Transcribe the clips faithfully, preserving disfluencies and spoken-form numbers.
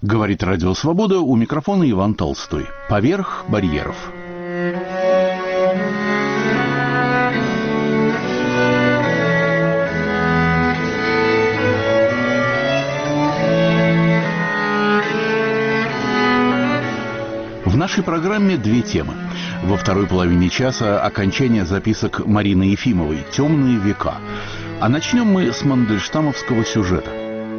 Говорит Радио Свобода, у микрофона Иван Толстой. Поверх барьеров. В нашей программе две темы. Во второй половине часа окончание записок Марины Ефимовой «Темные века». А начнем мы с мандельштамовского сюжета.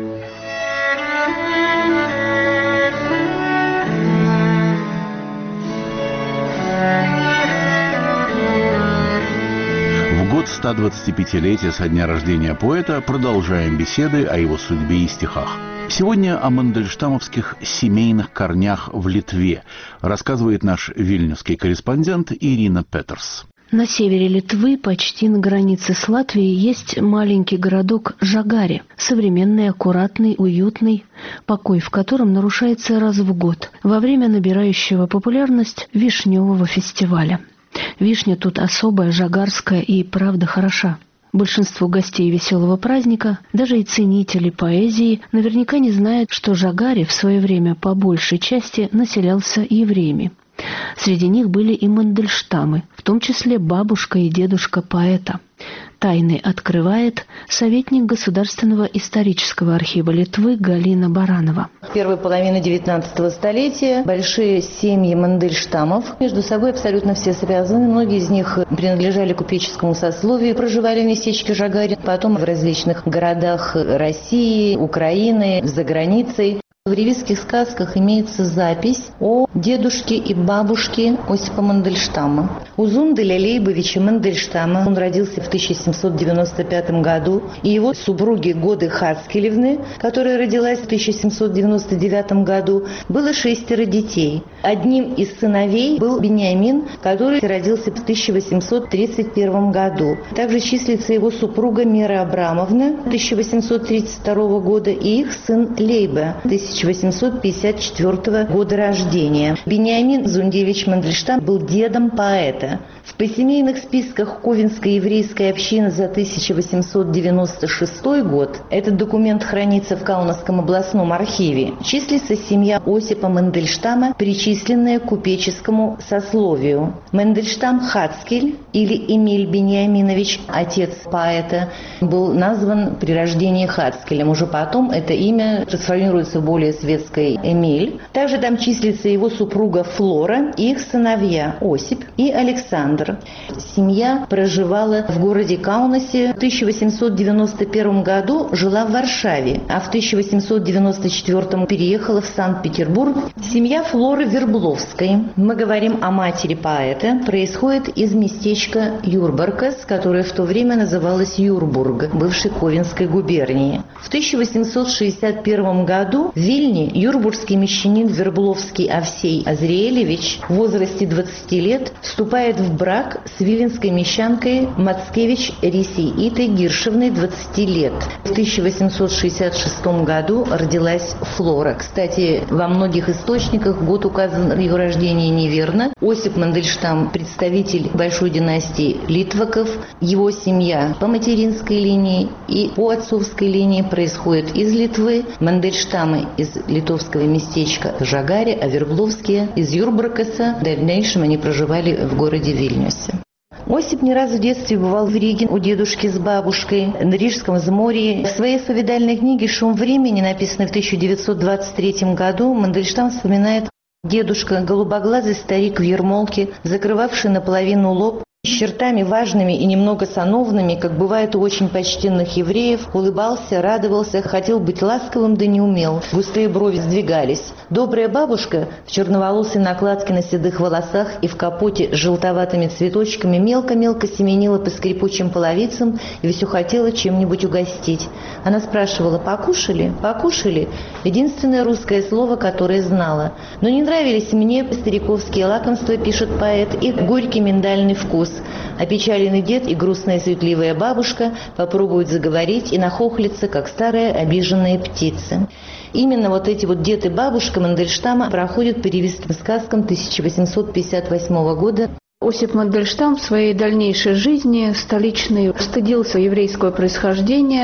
В год ста двадцатипятилетия со дня рождения поэта продолжаем беседы о его судьбе и стихах. Сегодня о мандельштамовских семейных корнях в Литве рассказывает наш вильнюсский корреспондент Ирина Петерс. На севере Литвы, почти на границе с Латвией, есть маленький городок Жагаре, современный, аккуратный, уютный, покой в котором нарушается раз в год, во время набирающего популярность вишневого фестиваля. Вишня тут особая, жагарская и правда хороша. Большинство гостей веселого праздника, даже и ценители поэзии, наверняка не знают, что Жагаре в свое время по большей части населялся евреями. Среди них были и Мандельштамы, в том числе бабушка и дедушка поэта. Тайны открывает советник Государственного исторического архива Литвы Галина Баранова. В первой половине девятнадцатого столетия большие семьи Мандельштамов между собой абсолютно все связаны. Многие из них принадлежали купеческому сословию, проживали в местечке Жагаре, потом в различных городах России, Украины, за границей. В ревизских сказках имеется запись о дедушке и бабушке Осипа Мандельштама. Узунделя Лейбовича Мандельштама, он родился в тысяча семьсот девяносто пятом году, и его супруги Годы Хацкелевны, которая родилась в тысяча семьсот девяносто девятом году, было шестеро детей. Одним из сыновей был Бениамин, который родился в тысяча восемьсот тридцать первом году. Также числится его супруга Мира Абрамовна тысяча восемьсот тридцать второго года и их сын Лейбе тысяча восемьсот пятьдесят четвёртого года рождения. Бениамин Зундевич Мандельштам был дедом поэта. В посемейных списках Ковенской еврейской общины за тысяча восемьсот девяносто шестой год, этот документ хранится в Каунасском областном архиве, числится семья Осипа Мандельштама, причисленная к купеческому сословию. Мандельштам Хацкель или Эмиль Бениаминович, отец поэта, был назван при рождении Хацкелем. Уже потом это имя трансформируется в более светской Эмиль. Также там числится его супруга Флора и их сыновья Осип и Александр. Семья проживала в городе Каунасе. В тысяча восемьсот девяносто первом году жила в Варшаве, а в тысяча восемьсот девяносто четвёртом переехала в Санкт-Петербург. Семья Флоры Вербловской, мы говорим о матери поэта, происходит из местечка Юрбаркас, которое в то время называлось Юрбург, бывшей Ковенской губернии. В тысяча восемьсот шестьдесят первом году в Вильне юрбургский мещанин Вербловский Овсей Азриэлевич в возрасте двадцати лет вступает в брак с виленской мещанкой Мацкевич Рисиитой Гиршевной, двадцати лет. В тысяча восемьсот шестьдесят шестом году родилась Флора. Кстати, во многих источниках год указан ее рождения неверно. Осип Мандельштам – представитель большой династии Литваков. Его семья по материнской линии и по отцовской линии происходит из Литвы. Мандельштамы из литовского местечка Жагаре, а Вербловские из Юрбаркаса. В дальнейшем они проживали в городе Вильнюсе. Осип не раз в детстве бывал в Риге у дедушки с бабушкой на Рижском взморье. В своей повидальной книге «Шум времени», написанной в тысяча девятьсот двадцать третьем году, Мандельштам вспоминает: дедушка, голубоглазый старик в ермолке, закрывавший наполовину лоб, с чертами важными и немного сановными, как бывает у очень почтенных евреев, улыбался, радовался, хотел быть ласковым, да не умел. Густые брови сдвигались. Добрая бабушка в черноволосой накладке на седых волосах и в капоте с желтоватыми цветочками мелко-мелко семенила по скрипучим половицам и все хотела чем-нибудь угостить. Она спрашивала: «Покушали? Покушали?» Единственное русское слово, которое знала. «Но не нравились мне стариковские лакомства», пишет поэт, «и горький миндальный вкус». Опечаленный дед и грустная суетливая бабушка попробуют заговорить и нахохлиться, как старые обиженные птицы. Именно вот эти вот дед и бабушка Мандельштама проходят по ревизским сказкам тысяча восемьсот пятьдесят восьмого года. Осип Мандельштам в своей дальнейшей жизни столичный стыдился еврейского происхождения.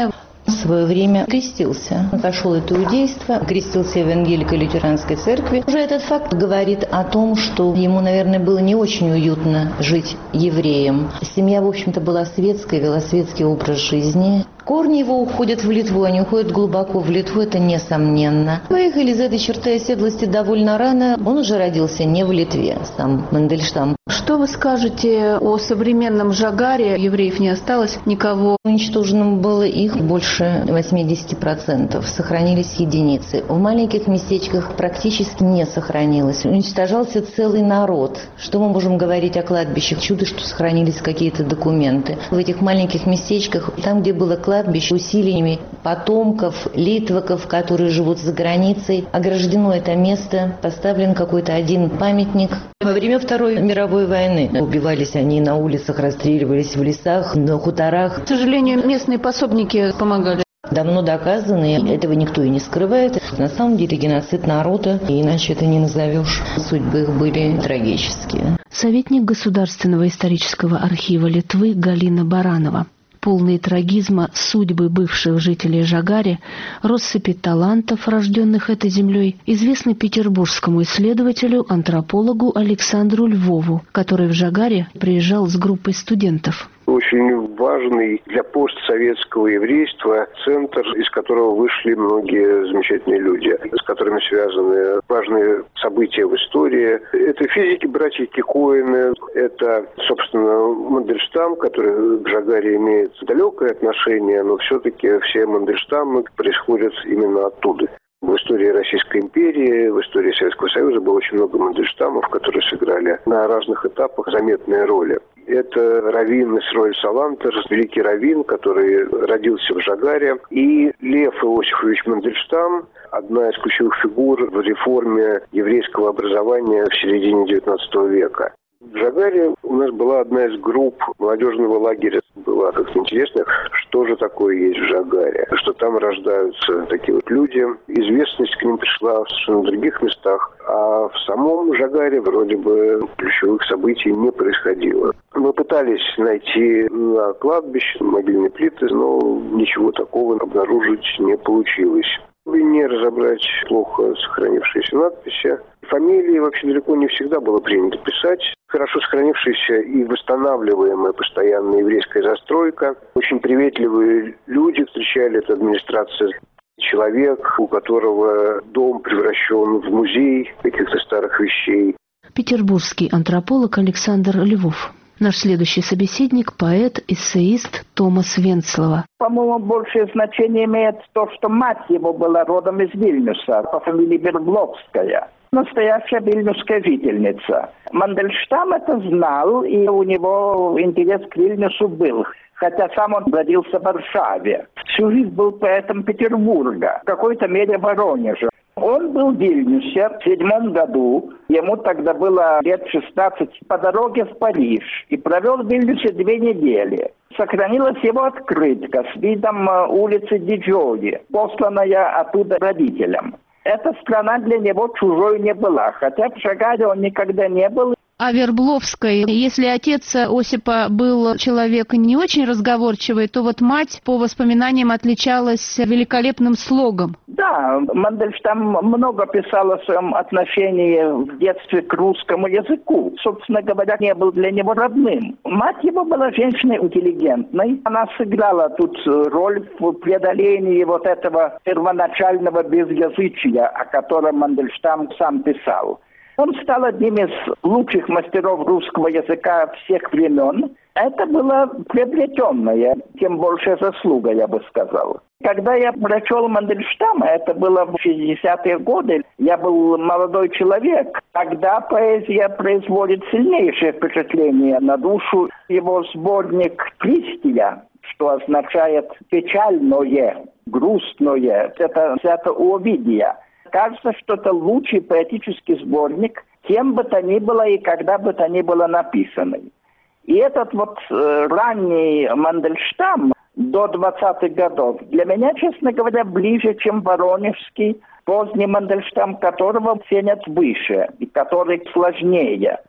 В свое время крестился. Он пошел от иудейства, крестился в Евангелико-лютеранской церкви. Уже этот факт говорит о том, что ему, наверное, было не очень уютно жить евреем. Семья, в общем-то, была светская, вела светский образ жизни. Корни его уходят в Литву, они уходят глубоко в Литву, это несомненно. Выехали из этой черты оседлости довольно рано. Он уже родился не в Литве, сам Мандельштам. Что вы скажете о современном Жагаре? Евреев не осталось никого. Уничтожено было их больше восемьдесят процентов. Сохранились единицы. В маленьких местечках практически не сохранилось. Уничтожался целый народ. Что мы можем говорить о кладбищах? Чудо, что сохранились какие-то документы. В этих маленьких местечках, там, где было кладбище, усилиями потомков, литваков, которые живут за границей, ограждено это место, поставлен какой-то один памятник. Во время Второй мировой войны убивались они на улицах, расстреливались в лесах, на хуторах. К сожалению, местные пособники помогали. Давно доказано, и этого никто и не скрывает. На самом деле геноцид народа, иначе это не назовешь. Судьбы их были трагические. Советник Государственного исторического архива Литвы Галина Баранова. Полные трагизма судьбы бывших жителей Жагари, россыпи талантов, рожденных этой землей, известны петербургскому исследователю, антропологу Александру Львову, который в Жагаре приезжал с группой студентов. Очень важный для постсоветского еврейства центр, из которого вышли многие замечательные люди, с которыми связаны важные события в истории. Это физики, братья Кикоины, это, собственно, Мандельштам, который к Жагаре имеет далекое отношение, но все-таки все Мандельштамы происходят именно оттуда. В истории Российской империи, в истории Советского Союза было очень много Мандельштамов, которые сыграли на разных этапах заметные роли. Это раввин Исроэль Салантер, великий раввин, который родился в Жагаре, и Лев Иосифович Мандельштам, одна из ключевых фигур в реформе еврейского образования в середине девятнадцатого века. В Жагаре у нас была одна из групп молодежного лагеря. Было как-то интересно, что же такое есть в Жагаре, что там рождаются такие вот люди. Известность к ним пришла в совершенно других местах, а в самом Жагаре вроде бы ключевых событий не происходило. Мы пытались найти на кладбище могильные плиты, но ничего такого обнаружить не получилось. Не разобрать плохо сохранившиеся надписи. Фамилии вообще далеко не всегда было принято писать. Хорошо сохранившаяся и восстанавливаемая постоянно еврейская застройка. Очень приветливые люди встречали эту администрацию. Человек, у которого дом превращен в музей каких-то старых вещей. Петербургский антрополог Александр Львов. Наш следующий собеседник – поэт, эссеист Томас Венцлова. По-моему, большее значение имеет то, что мать его была родом из Вильнюса, по фамилии Вербловская. Настоящая вильнюсская жительница. Мандельштам это знал, и у него интерес к Вильнюсу был. Хотя сам он родился в Варшаве. Всю жизнь был поэтом Петербурга, в какой-то мере Воронежа. Он был в Вильнюсе в седьмом году, ему тогда было лет шестнадцать, по дороге в Париж, и провел в Вильнюсе две недели. Сохранилась его открытка с видом улицы Диджоли, посланная оттуда родителям. Эта страна для него чужой не была, хотя в Жагаре он никогда не был. А Вербловской, если отец Осипа был человек не очень разговорчивый, то вот мать, по воспоминаниям, отличалась великолепным слогом. Да, Мандельштам много писал о своем отношении в детстве к русскому языку. Собственно говоря, не был для него родным. Мать его была женщиной интеллигентной. Она сыграла тут роль в преодолении вот этого первоначального безязычия, о котором Мандельштам сам писал. Он стал одним из лучших мастеров русского языка всех времен. Это было приобретенная, тем большая заслуга, я бы сказал. Когда я прочел Мандельштама, это было в шестидесятые годы, я был молодой человек, тогда поэзия производит сильнейшее впечатление на душу. Его сборник «Кристия», что означает «печальное», «грустное», это взято у Овидия. Кажется, что это лучший поэтический сборник, кем бы то ни было и когда бы то ни было написанный. И этот вот э, ранний Мандельштам до двадцатых годов для меня, честно говоря, ближе, чем воронежский поздний Мандельштам, которого ценят выше и который сложнее.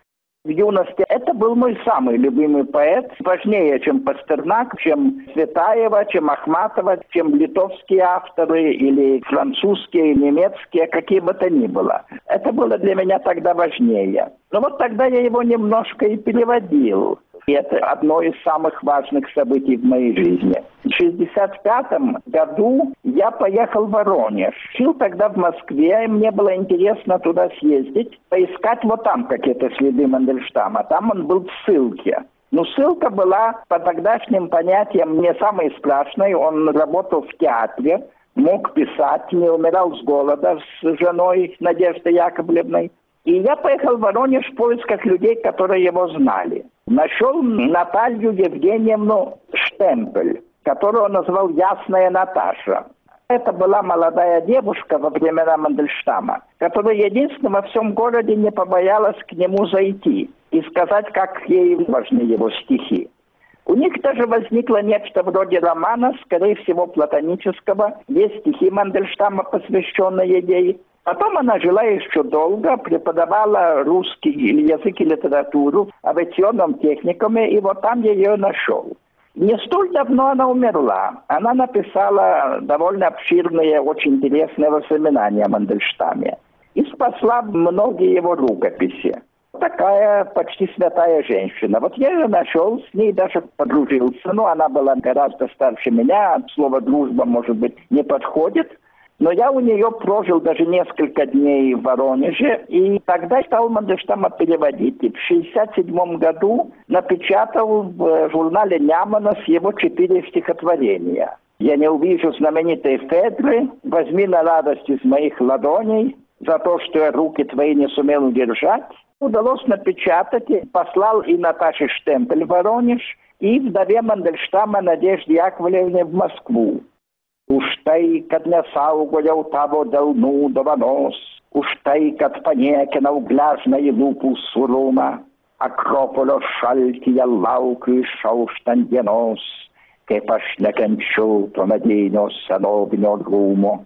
В юности это был мой самый любимый поэт, важнее, чем Пастернак, чем Цветаева, чем Ахматова, чем литовские авторы или французские, немецкие, какие бы то ни было. Это было для меня тогда важнее. Но вот тогда я его немножко и переводил. И это одно из самых важных событий в моей жизни. В шестьдесят пятом году я поехал в Воронеж. Жил тогда в Москве, и мне было интересно туда съездить, поискать вот там какие-то следы Мандельштама. Там он был в ссылке. Но ссылка была по тогдашним понятиям не самой страшной. Он работал в театре, мог писать, не умирал с голода с женой Надеждой Яковлевной. И я поехал в Воронеж в поисках людей, которые его знали. Нашел Наталью Евгеньевну Штемпель, которую он назвал «Ясная Наташа». Это была молодая девушка во времена Мандельштама, которая единственная во всем городе не побоялась к нему зайти и сказать, как ей важны его стихи. У них даже возникло нечто вроде романа, скорее всего платонического. Есть стихи Мандельштама, посвященные ей. Потом она жила еще долго, преподавала русский язык и литературу в авиационном техникуме, и вот там я ее нашел. Не столь давно она умерла. Она написала довольно обширные, очень интересные воспоминания о Мандельштаме и спасла многие его рукописи. Такая почти святая женщина. Вот я ее нашел, с ней даже подружился. Ну, она была гораздо старше меня, слово «дружба», может быть, не подходит. Но я у нее прожил даже несколько дней в Воронеже, и тогда стал Мандельштама переводить. И в шестьдесят седьмом году напечатал в журнале Няманос его четыре стихотворения. «Я не увижу знаменитой Федры, возьми на радость из моих ладоней, за то, что я руки твои не сумел удержать». Удалось напечатать, и послал и Наташе Штемпель в Воронеж, и вдове Мандельштама Надежде Яковлевне в Москву. Уж тъй, кад не сауголял того дълну дованос, уж тъй, кад панекена угляжна и лупу сурума, Акрополо шалтия лауку и шауштан денос, kaip aš nekenčiu to medinio senovinio rūmo.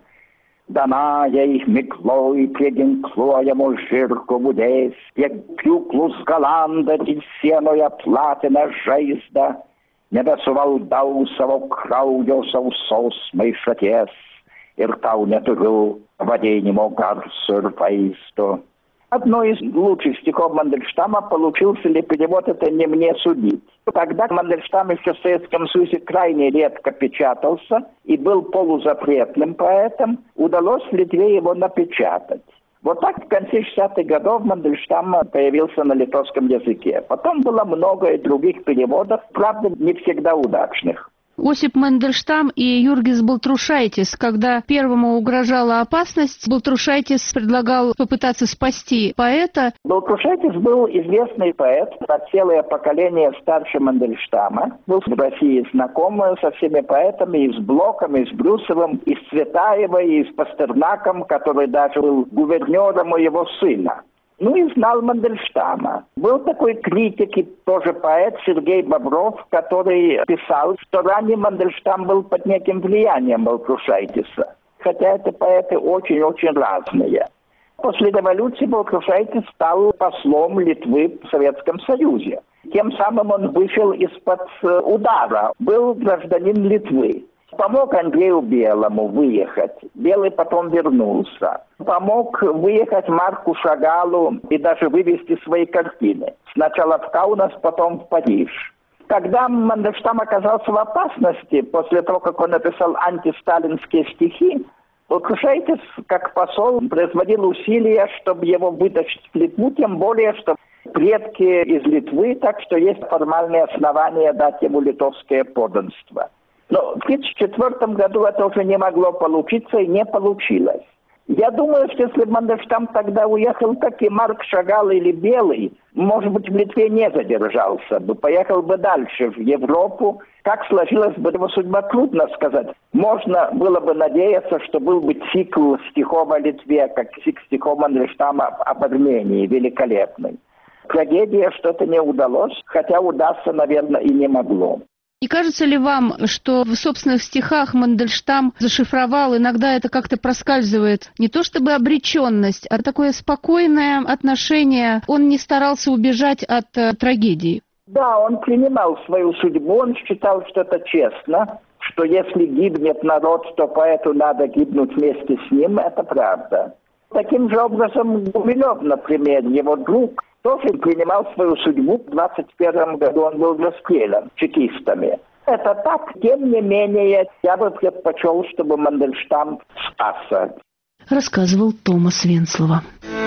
Dana jai mikloj prie ginkluojamo žirgo budės, tiek pjūklus galanda ir sienoje platina žaizdą, nebesuvaldau savo kraujo sausos maišaties ir tau neturiu vadinimo garso ir vaizdo. Одно из лучших стихов Мандельштама, получился ли перевод, это не мне судить. Тогда Мандельштам еще в Советском Союзе крайне редко печатался и был полузапретным поэтом. Удалось в Литве его напечатать. Вот так в конце шестидесятых годов Мандельштам появился на литовском языке. Потом было много и других переводов, правда, не всегда удачных. Осип Мандельштам и Юргис Балтрушайтис. Когда первому угрожала опасность, Балтрушайтис предлагал попытаться спасти поэта. Балтрушайтис был известный поэт, целое поколение старше Мандельштама. Был в России знаком со всеми поэтами, и с Блоком, и с Брюсовым, и с Цветаевой, и с Пастернаком, который даже был гувернером его сына. Ну и знал Мандельштама. Был такой критик и тоже поэт Сергей Бобров, который писал, что ранее Мандельштам был под неким влиянием Балтрушайтиса. Хотя это поэты очень-очень разные. После революции Балтрушайтис стал послом Литвы в Советском Союзе. Тем самым он вышел из-под удара, был гражданин Литвы. Помог Андрею Белому выехать. Белый потом вернулся. Помог выехать Марку Шагалу и даже вывести свои картины. Сначала в Каунас, потом в Париж. Когда Мандельштам оказался в опасности, после того, как он написал антисталинские стихи, Балтрушайтис, как посол, производил усилия, чтобы его вытащить в Литву, тем более, что предки из Литвы, так что есть формальные основания дать ему литовское подданство. Но в тысяча девятьсот тридцать четвёртом году это уже не могло получиться и не получилось. Я думаю, что если бы Мандельштам тогда уехал, как и Марк Шагал или Белый, может быть, в Литве не задержался бы, поехал бы дальше, в Европу. Как сложилась бы его судьба, трудно сказать. Можно было бы надеяться, что был бы цикл стихов о Литве, как цикл стихов Мандельштама об Армении, великолепный. Трагедия, что-то не удалось, хотя удастся, наверное, и не могло. Не кажется ли вам, что в собственных стихах Мандельштам зашифровал, иногда это как-то проскальзывает, не то чтобы обреченность, а такое спокойное отношение, он не старался убежать от э, трагедии? Да, он принимал свою судьбу, он считал, что это честно, что если гибнет народ, то поэту надо гибнуть вместе с ним, это правда. Таким же образом Гумилев, например, его друг, тоже принимал свою судьбу. В двадцать первом году он был расстрелян чекистами. Это так, тем не менее, я бы предпочел, чтобы Мандельштам спасся. Рассказывал Томас Венцлова.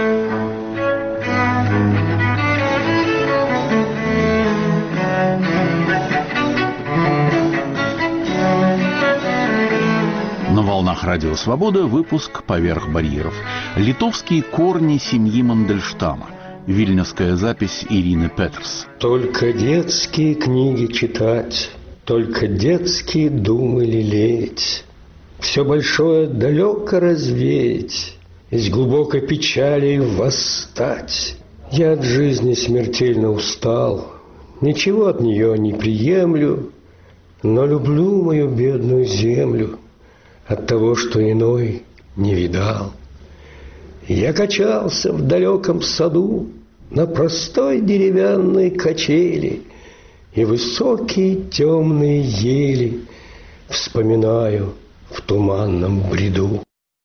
На волнах Радио Свобода выпуск «Поверх барьеров». Литовские корни семьи Мандельштама. Вильнюсская запись Ирины Петерс. Только детские книги читать, только детские думы лелеять, все большое далеко развеять, из глубокой печали восстать. Я от жизни смертельно устал, ничего от нее не приемлю, но люблю мою бедную землю от того, что иной не видал. Я качался в далеком саду на простой деревянной качели, и высокие темные ели вспоминаю в туманном бреду.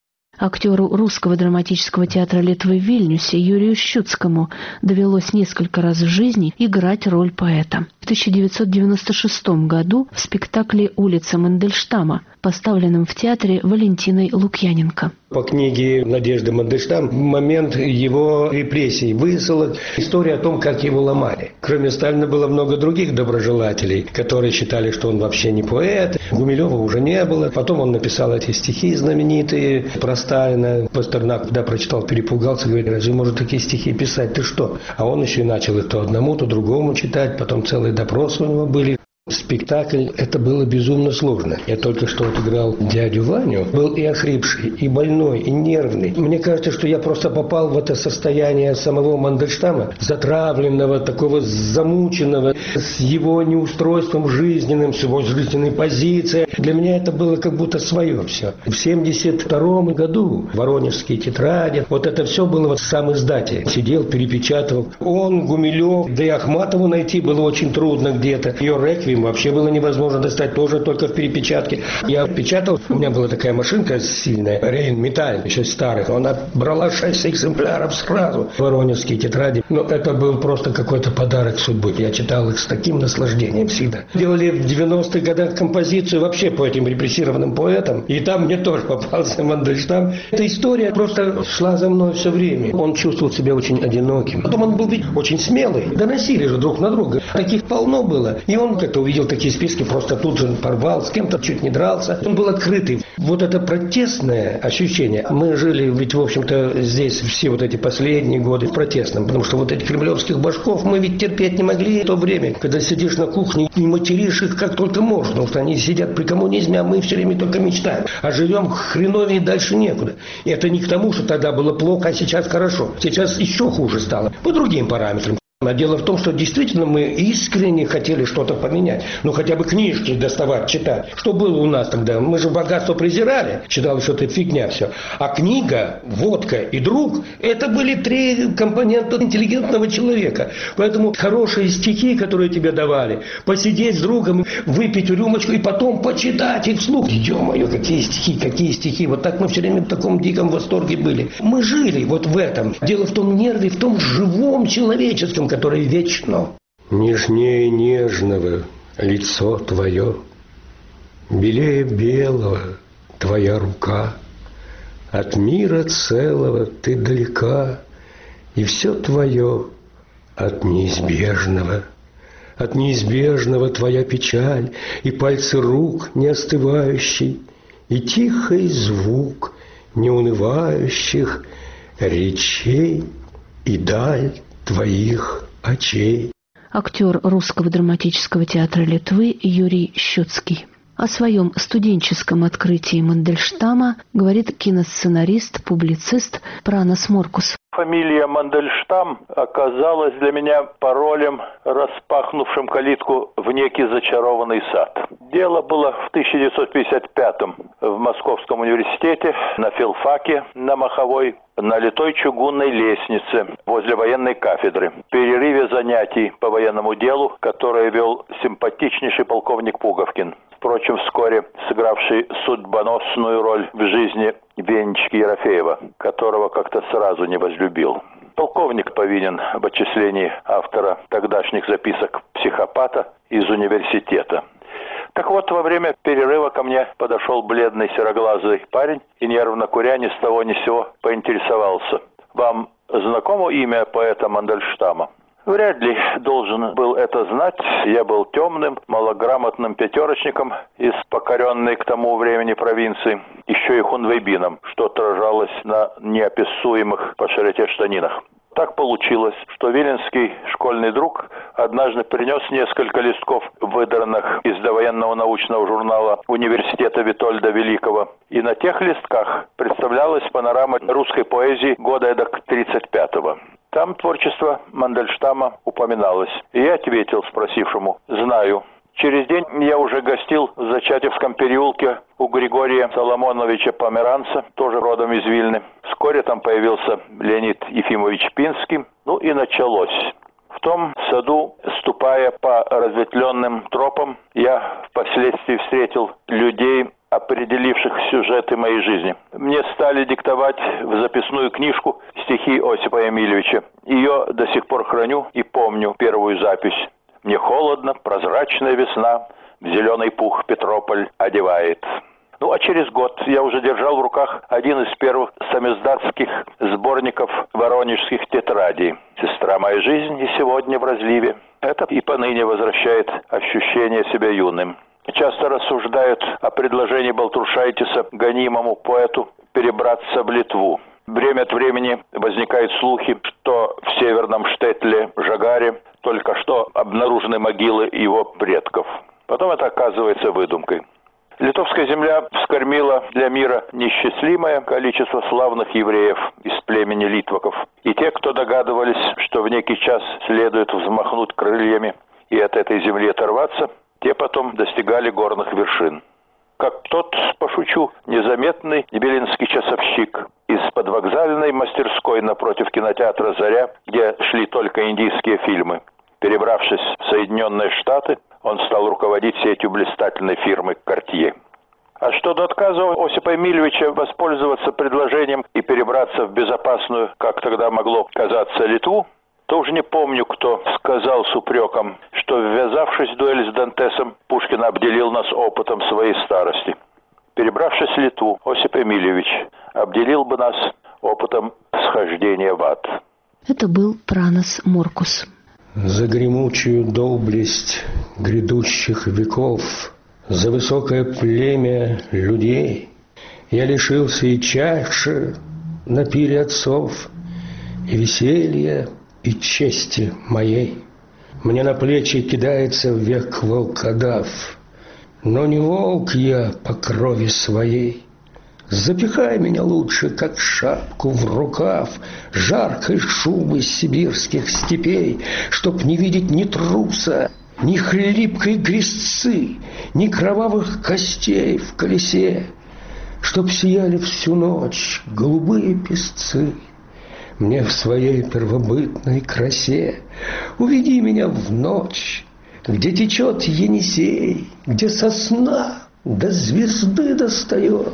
Актеру Русского драматического театра Литвы в Вильнюсе Юрию Щуцкому довелось несколько раз в жизни играть роль поэта. В тысяча девятьсот девяносто шестом году в спектакле «Улица Мандельштама», поставленном в театре Валентиной Лукьяненко. По книге Надежды Мандельштам момент его репрессий, высылок, история о том, как его ломали. Кроме Сталина было много других доброжелателей, которые считали, что он вообще не поэт. Гумилева уже не было. Потом он написал эти стихи знаменитые про Сталина. Пастернак, когда прочитал, перепугался, говорит: разве может такие стихи писать? Ты что? А он еще и начал их то одному, то другому читать. Потом целые допросы у него были. Спектакль, это было безумно сложно. Я только что отыграл дядю Ваню, был и охрипший, и больной, и нервный. Мне кажется, что я просто попал в это состояние самого Мандельштама, затравленного, такого замученного, с его неустройством жизненным, с его жизненной позицией. Для меня это было как будто свое все. В семьдесят втором году воронежские тетради, вот это все было вот в сам издате. Сидел, перепечатывал. Он, Гумилев, да и Ахматову найти было очень трудно где-то. Ее реквием вообще было невозможно достать, тоже только в перепечатке. Я печатал, у меня была такая машинка сильная, Рейн-Металл, еще старых. Она брала шесть экземпляров сразу, воронежские тетради. Но это был просто какой-то подарок судьбы. Я читал их с таким наслаждением всегда. Делали в девяностых годах композицию вообще по этим репрессированным поэтам, и там мне тоже попался Мандельштам. Эта история просто шла за мной все время. Он чувствовал себя очень одиноким. Потом он был ведь очень смелый. Доносили же друг на друга. Таких полно было. И он как-то увидел такие списки, просто тут же порвал, с кем-то чуть не дрался. Он был открытый. Вот это протестное ощущение. Мы жили ведь, в общем-то, здесь все вот эти последние годы в протестном, потому что вот этих кремлевских башков мы ведь терпеть не могли в то время, когда сидишь на кухне и материшь их как только можно, потому что они сидят при коммунизме, а мы все время только мечтаем. А живем хреновее и дальше некуда. И это не к тому, что тогда было плохо, а сейчас хорошо. Сейчас еще хуже стало. По другим параметрам. А дело в том, что действительно мы искренне хотели что-то поменять. Ну, хотя бы книжки доставать, читать. Что было у нас тогда? Мы же богатство презирали. Считалось, что это фигня все. А книга, водка и друг – это были три компонента интеллигентного человека. Поэтому хорошие стихи, которые тебе давали, посидеть с другом, выпить рюмочку и потом почитать их вслух. Ё-моё, какие стихи, какие стихи. Вот так мы все время в таком диком восторге были. Мы жили вот в этом. Дело в том нерве, в том живом человеческом, который вечно. Нежнее нежного лицо твое, белее белого твоя рука, от мира целого ты далека, и все твое от неизбежного. От неизбежного твоя печаль, и пальцы рук не остывающий, и тихий звук неунывающих речей, и даль твоих очей. Актер Русского драматического театра Литвы Юрий Щуцкий. О своем студенческом открытии Мандельштама говорит киносценарист, публицист Пранас Моркус. Фамилия Мандельштам оказалась для меня паролем, распахнувшим калитку в некий зачарованный сад. Дело было в тысяча девятьсот пятьдесят пятом в Московском университете, на филфаке, на Маховой, на литой чугунной лестнице возле военной кафедры. В перерыве занятий по военному делу, которое вел симпатичнейший полковник Пуговкин. Впрочем, вскоре сыгравший судьбоносную роль в жизни Венечки Ерофеева, которого как-то сразу не возлюбил. Полковник повинен в отчислении автора тогдашних записок психопата из университета. Так вот, во время перерыва ко мне подошел бледный сероглазый парень и, нервно куря, ни с того ни с сего поинтересовался: «Вам знакомо имя поэта Мандельштама?» Вряд ли должен был это знать. Я был темным, малограмотным пятерочником из покоренной к тому времени провинции, еще и хунвейбином, что отражалось на неописуемых по широте штанинах. Так получилось, что виленский школьный друг однажды принес несколько листков, выдранных из довоенного научного журнала университета Витольда Великого. И на тех листках представлялась панорама русской поэзии года эдак тридцать пятого. Там творчество Мандельштама упоминалось. И я ответил спросившему: «Знаю». Через день я уже гостил в Зачатевском переулке у Григория Соломоновича Померанца, тоже родом из Вильны. Вскоре там появился Леонид Ефимович Пинский. Ну и началось. В том саду, ступая по разветвленным тропам, я впоследствии встретил людей, определивших сюжеты моей жизни. Мне стали диктовать в записную книжку стихи Осипа Эмильевича. Ее до сих пор храню и помню первую запись. «Мне холодно, прозрачная весна, в зеленый пух Петрополь одевает». Ну а через год я уже держал в руках один из первых самиздатских сборников воронежских тетрадей. «Сестра моя жизнь и сегодня в разливе». Это и поныне возвращает ощущение себя юным. Часто рассуждают о предложении Балтрушайтиса гонимому поэту перебраться в Литву. Время от времени возникают слухи, что в северном Штетле, Жагаре, только что обнаружены могилы его предков. Потом это оказывается выдумкой. Литовская земля вскормила для мира несчастливое количество славных евреев из племени литваков. И те, кто догадывались, что в некий час следует взмахнуть крыльями и от этой земли оторваться, те потом достигали горных вершин. Как тот, пошучу, незаметный виленский часовщик из подвокзальной мастерской напротив кинотеатра «Заря», где шли только индийские фильмы. Перебравшись в Соединенные Штаты, он стал руководить сетью блистательной фирмы «Кортье». А что до отказа Осипа Эмильевича воспользоваться предложением и перебраться в безопасную, как тогда могло казаться, Литву, то уже не помню, кто сказал с упреком, что, ввязавшись в дуэль с Дантесом, Пушкин обделил нас опытом своей старости. Перебравшись в Литву, Осип Эмильевич обделил бы нас опытом схождения в ад. Это был Пранас Моркус. За гремучую доблесть грядущих веков, за высокое племя людей я лишился и чаши на пире отцов, и веселья, и чести моей. Мне на плечи кидается век волкодав, но не волк я по крови своей. Запихай меня лучше, как шапку в рукав, жаркой шубы сибирских степей, чтоб не видеть ни труса, ни хлипкой грязцы, ни кровавых костей в колесе, чтоб сияли всю ночь голубые песцы. Мне в своей первобытной красе уведи меня в ночь, где течет Енисей, где сосна до звезды достает,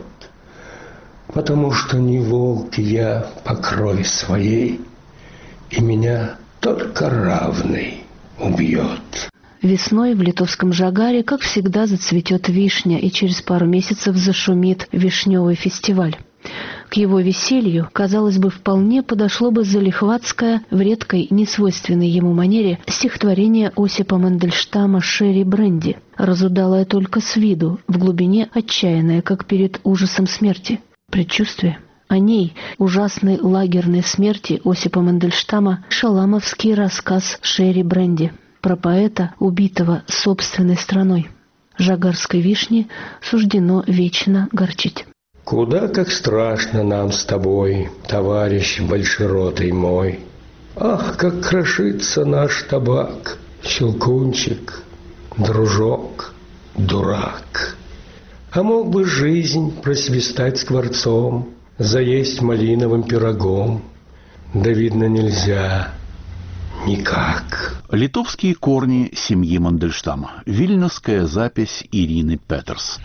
потому что не волк я по крови своей, и меня только равный убьет. Весной в литовском Жагаре, как всегда, зацветет вишня, и через пару месяцев зашумит вишневый фестиваль. К его веселью, казалось бы, вполне подошло бы залихватское, в редкой, несвойственной ему манере, стихотворение Осипа Мандельштама «Шерри Бренди», разудалое только с виду, в глубине отчаянное, как перед ужасом смерти. Предчувствие. О ней, ужасной лагерной смерти Осипа Мандельштама, шаламовский рассказ «Шерри Бренди», про поэта, убитого собственной страной. Жагарской вишне суждено вечно горчить. Куда как страшно нам с тобой, товарищ большеротый мой. Ах, как крошится наш табак, щелкунчик, дружок, дурак. А мог бы жизнь просвистать скворцом, заесть малиновым пирогом. Да, видно, нельзя никак. Литовские корни семьи Мандельштама. Вильнюсская запись Ирины Петерс.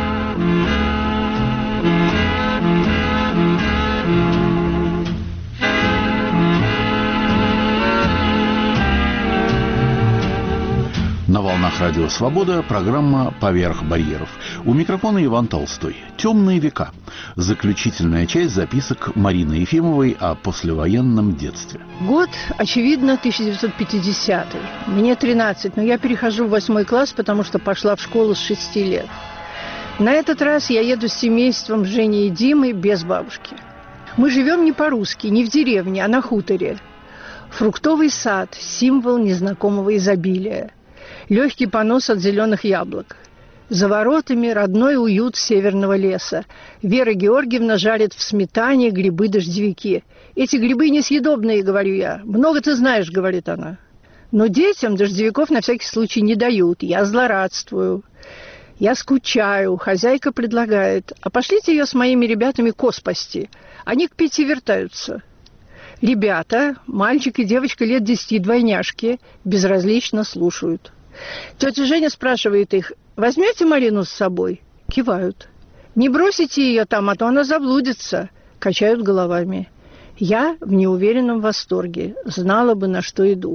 На волнах Радио Свобода программа «Поверх барьеров». У микрофона Иван Толстой. «Темные века». Заключительная часть записок Марины Ефимовой о послевоенном детстве. Год, очевидно, тысяча девятьсот пятидесятый. Мне тринадцать, но я перехожу в восьмой класс, потому что пошла в школу с шести лет. На этот раз я еду с семейством Жени и Димы без бабушки. Мы живем не по-русски, не в деревне, а на хуторе. Фруктовый сад – символ незнакомого изобилия. Легкий понос от зеленых яблок. За воротами родной уют северного леса. Вера Георгиевна жарит в сметане грибы-дождевики. «Эти грибы несъедобные», — говорю я. «Много ты знаешь», — говорит она. Но детям дождевиков на всякий случай не дают. Я злорадствую. Я скучаю. Хозяйка предлагает: «А пошлите ее с моими ребятами коз пасти. Они к пяти вертаются». Ребята, мальчик и девочка лет десяти, двойняшки, безразлично слушают. Тетя Женя спрашивает их: «Возьмете Марину с собой?» Кивают. «Не бросите ее там, а то она заблудится». Качают головами. Я в неуверенном восторге. Знала бы, на что иду.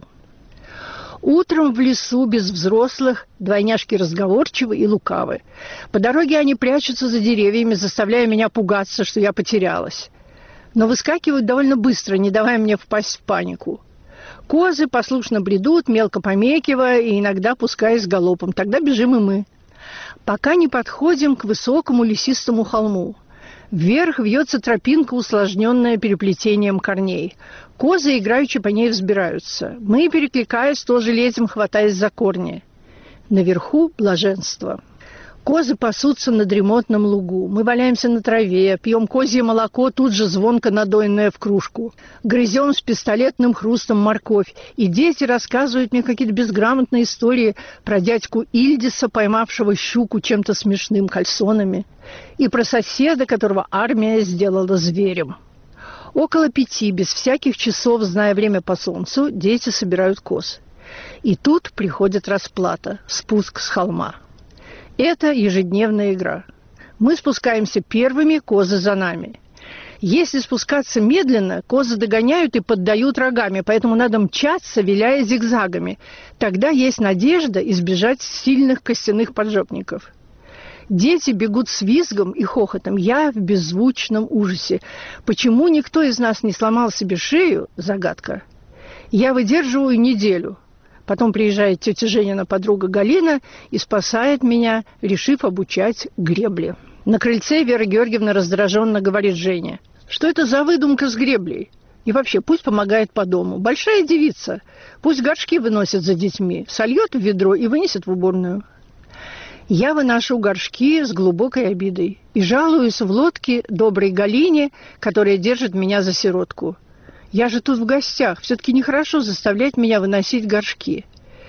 Утром в лесу без взрослых двойняшки разговорчивы и лукавы. По дороге они прячутся за деревьями, заставляя меня пугаться, что я потерялась. Но выскакивают довольно быстро, не давая мне впасть в панику. Козы послушно бредут, мелко помекивая и иногда пускаясь галопом. Тогда бежим и мы. Пока не подходим к высокому лесистому холму. Вверх вьется тропинка, усложненная переплетением корней. Козы играючи по ней взбираются. Мы, перекликаясь, тоже лезем, хватаясь за корни. Наверху блаженство. Козы пасутся на дремотном лугу. Мы валяемся на траве, пьем козье молоко, тут же звонко надоенное в кружку. Грызем с пистолетным хрустом морковь. И дети рассказывают мне какие-то безграмотные истории про дядьку Ильдиса, поймавшего щуку чем-то смешным, кальсонами. И про соседа, которого армия сделала зверем. Около пяти, без всяких часов, зная время по солнцу, дети собирают коз. И тут приходит расплата, спуск с холма. Это ежедневная игра. Мы спускаемся первыми, козы за нами. Если спускаться медленно, козы догоняют и поддают рогами, поэтому надо мчаться, виляя зигзагами. Тогда есть надежда избежать сильных костяных поджопников. Дети бегут с визгом и хохотом. Я в беззвучном ужасе. Почему никто из нас не сломал себе шею? Загадка. Я выдерживаю неделю. Потом приезжает тетя Женина подруга Галина и спасает меня, решив обучать гребле. На крыльце Вера Георгиевна раздраженно говорит Жене: «Что это за выдумка с греблей? И вообще, пусть помогает по дому. Большая девица. Пусть горшки выносит за детьми, сольет в ведро и вынесет в уборную». Я выношу горшки с глубокой обидой и жалуюсь в лодке доброй Галине, которая держит меня за сиротку. Я же тут в гостях, все-таки нехорошо заставлять меня выносить горшки.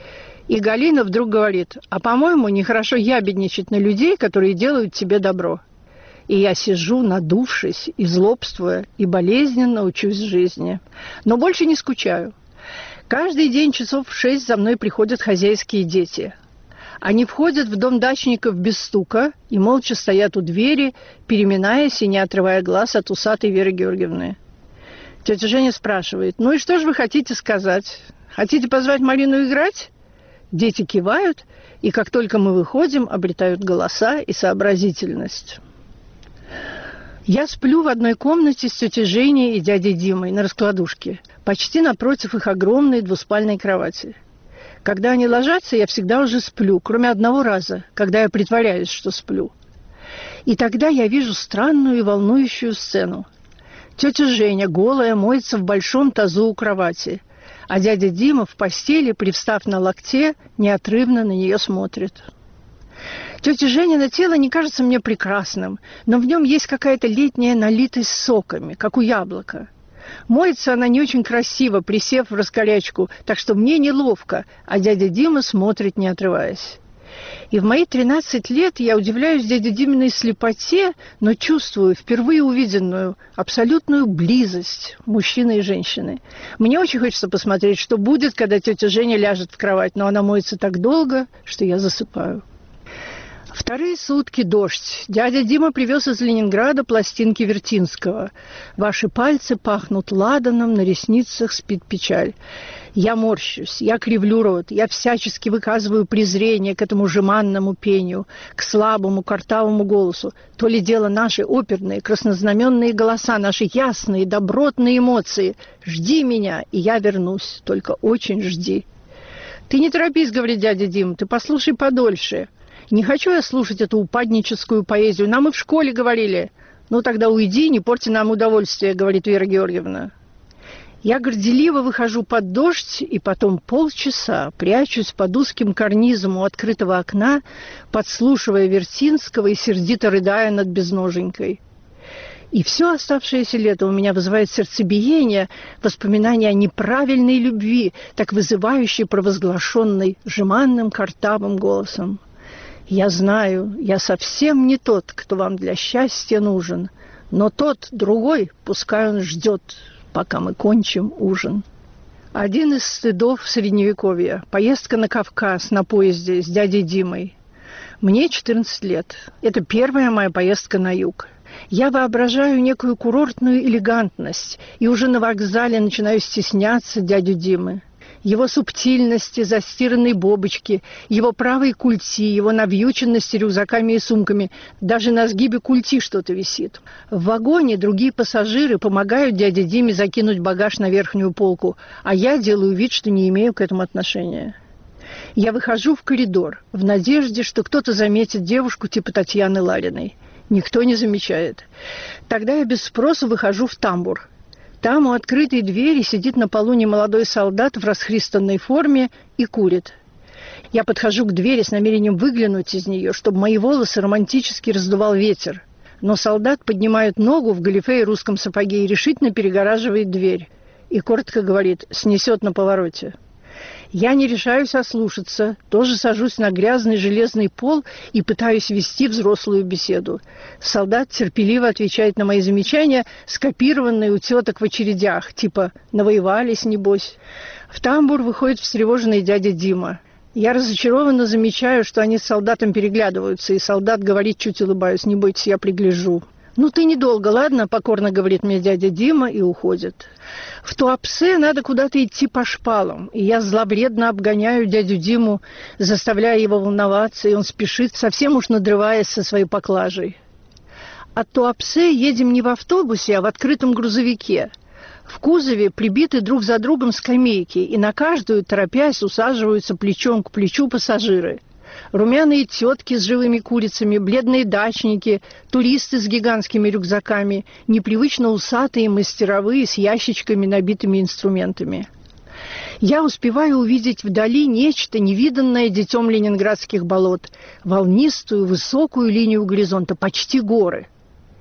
И Галина вдруг говорит: «А, по-моему, нехорошо ябедничать на людей, которые делают тебе добро». И я сижу, надувшись и злобствуя, и болезненно учусь жизни. Но больше не скучаю. Каждый день часов в шесть за мной приходят хозяйские дети. Они входят в дом дачников без стука и молча стоят у двери, переминаясь и не отрывая глаз от усатой Веры Георгиевны. Тетя Женя спрашивает: «Ну и что же вы хотите сказать? Хотите позвать Марину играть?» Дети кивают, и как только мы выходим, обретают голоса и сообразительность. Я сплю в одной комнате с тетей Женей и дядей Димой на раскладушке, почти напротив их огромной двуспальной кровати. Когда они ложатся, я всегда уже сплю, кроме одного раза, когда я притворяюсь, что сплю. И тогда я вижу странную и волнующую сцену. Тетя Женя, голая, моется в большом тазу у кровати, а дядя Дима в постели, привстав на локте, неотрывно на нее смотрит. Тетя Женина тело не кажется мне прекрасным, но в нем есть какая-то летняя налитость соками, как у яблока. Моется она не очень красиво, присев в раскорячку, так что мне неловко, а дядя Дима смотрит, не отрываясь. И в мои тринадцать лет я удивляюсь дяде Диминой слепоте, но чувствую впервые увиденную абсолютную близость мужчины и женщины. Мне очень хочется посмотреть, что будет, когда тетя Женя ляжет в кровать, но она моется так долго, что я засыпаю. Вторые сутки дождь. Дядя Дима привез из Ленинграда пластинки Вертинского. Ваши пальцы пахнут ладаном, на ресницах спит печаль. Я морщусь, я кривлю рот, я всячески выказываю презрение к этому жеманному пению, к слабому, картавому голосу. То ли дело наши оперные, краснознаменные голоса, наши ясные, добротные эмоции. Жди меня, и я вернусь, только очень жди. Ты не торопись, говорит дядя Дим, ты послушай подольше. Не хочу я слушать эту упадническую поэзию. Нам и в школе говорили. Ну, тогда уйди, не порти нам удовольствие, говорит Вера Георгиевна. Я горделиво выхожу под дождь и потом полчаса прячусь под узким карнизом у открытого окна, подслушивая Вертинского и сердито рыдая над безноженькой. И все оставшееся лето у меня вызывает сердцебиение, воспоминания о неправильной любви, так вызывающей провозглашенной жеманным картавым голосом. Я знаю, я совсем не тот, кто вам для счастья нужен, но тот, другой, пускай он ждет, пока мы кончим ужин. Один из стыдов Средневековья. Поездка на Кавказ на поезде с дядей Димой. Мне четырнадцать лет. Это первая моя поездка на юг. Я воображаю некую курортную элегантность и уже на вокзале начинаю стесняться дядю Димы. Его субтильности, застиранные бобочки, его правой культи, его навьюченности рюкзаками и сумками. Даже на сгибе культи что-то висит. В вагоне другие пассажиры помогают дяде Диме закинуть багаж на верхнюю полку, а я делаю вид, что не имею к этому отношения. Я выхожу в коридор в надежде, что кто-то заметит девушку типа Татьяны Лариной. Никто не замечает. Тогда я без спроса выхожу в тамбур. Там у открытой двери сидит на полу немолодой солдат в расхристанной форме и курит. Я подхожу к двери с намерением выглянуть из нее, чтобы мои волосы романтически раздувал ветер. Но солдат поднимает ногу в галифе и русском сапоге и решительно перегораживает дверь. И коротко говорит: «Снесет на повороте». Я не решаюсь ослушаться, тоже сажусь на грязный железный пол и пытаюсь вести взрослую беседу. Солдат терпеливо отвечает на мои замечания, скопированные у теток в очередях, типа «навоевались, небось». В тамбур выходит встревоженный дядя Дима. Я разочарованно замечаю, что они с солдатом переглядываются, и солдат говорит, чуть улыбаюсь: «Не бойтесь, я пригляжу». «Ну ты недолго, ладно?» – покорно говорит мне дядя Дима и уходит. В Туапсе надо куда-то идти по шпалам, и я зловредно обгоняю дядю Диму, заставляя его волноваться, и он спешит, совсем уж надрываясь со своей поклажей. От Туапсе едем не в автобусе, а в открытом грузовике. В кузове прибиты друг за другом скамейки, и на каждую, торопясь, усаживаются плечом к плечу пассажиры. Румяные тетки с живыми курицами, бледные дачники, туристы с гигантскими рюкзаками, непривычно усатые мастеровые с ящичками, набитыми инструментами. Я успеваю увидеть вдали нечто, невиданное детем ленинградских болот, волнистую высокую линию горизонта, почти горы.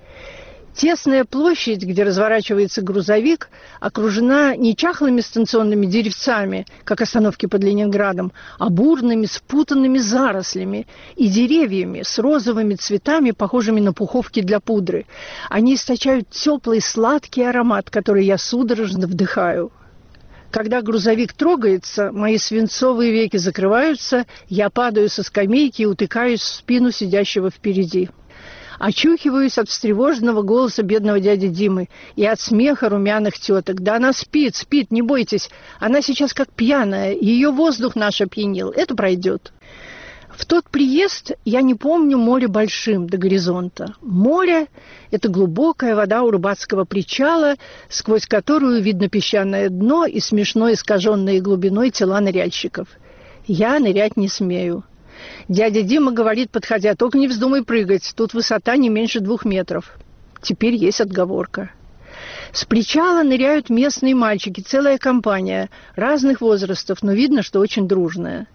Тесная площадь, где разворачивается грузовик, окружена не чахлыми станционными деревцами, как остановки под Ленинградом, а бурными спутанными зарослями и деревьями с розовыми цветами, похожими на пуховки для пудры. Они источают теплый сладкий аромат, который я судорожно вдыхаю. Когда грузовик трогается, мои свинцовые веки закрываются, я падаю со скамейки и утыкаюсь в спину сидящего впереди. Очухиваюсь от встревоженного голоса бедного дяди Димы и от смеха румяных теток. «Да она спит, спит, не бойтесь. Она сейчас как пьяная. Ее воздух наш опьянил. Это пройдет». В тот приезд я не помню море большим до горизонта. Море – это глубокая вода у рыбацкого причала, сквозь которую видно песчаное дно и смешно искаженные глубиной тела ныряльщиков. Я нырять не смею. Дядя Дима говорит, подходя: «Только не вздумай прыгать, тут высота не меньше двух метров». Теперь есть отговорка. С причала ныряют местные мальчики, целая компания, разных возрастов, но видно, что очень дружная.